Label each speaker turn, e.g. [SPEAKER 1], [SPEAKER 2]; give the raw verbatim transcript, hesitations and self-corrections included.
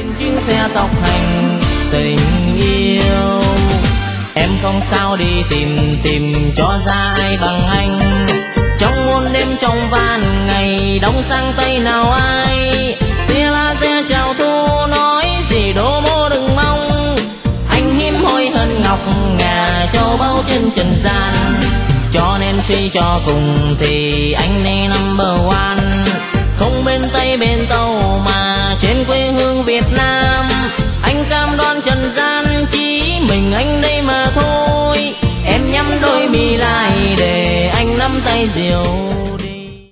[SPEAKER 1] trên chuyến xe tốc hành tình yêu. Em không sao đi tìm tìm cho ra ai bằng anh, trong muôn đêm trong van ngày đông sang tây nào ai. Tia la re chào thu nói gì đố mô đừng mong, anh hiếm hoi hơn ngọc ngà châu báu trên trần gian. Cho nên suy cho cùng thì anh này number one, không bên Tây bên Tàu mà trên quê hương Việt Nam. Anh cam đoan trần gian chỉ mình anh đây mà thôi, em nhắm đôi mi lại để anh nắm tay diều.